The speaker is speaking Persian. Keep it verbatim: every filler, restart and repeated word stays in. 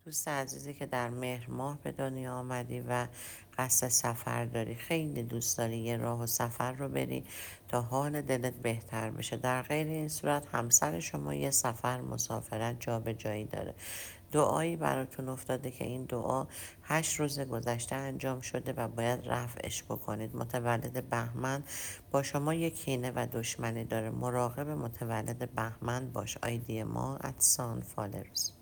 دوست عزیزی که در مهر ماه به دنیا آمدی و قصد سفر داری، خیلی دوست داری یه راه و سفر رو بری تا حال دلت بهتر بشه. در غیر این صورت همسر شما یه سفر مسافرت جا به جایی داره. دعایی براتون افتاده که این دعا هشت روز گذشته انجام شده و باید رفعش بکنید. متولد بهمن با شما یک کینه و دشمنی داره. مراقب متولد بهمن باش. آیدی ما ادسان فالرز.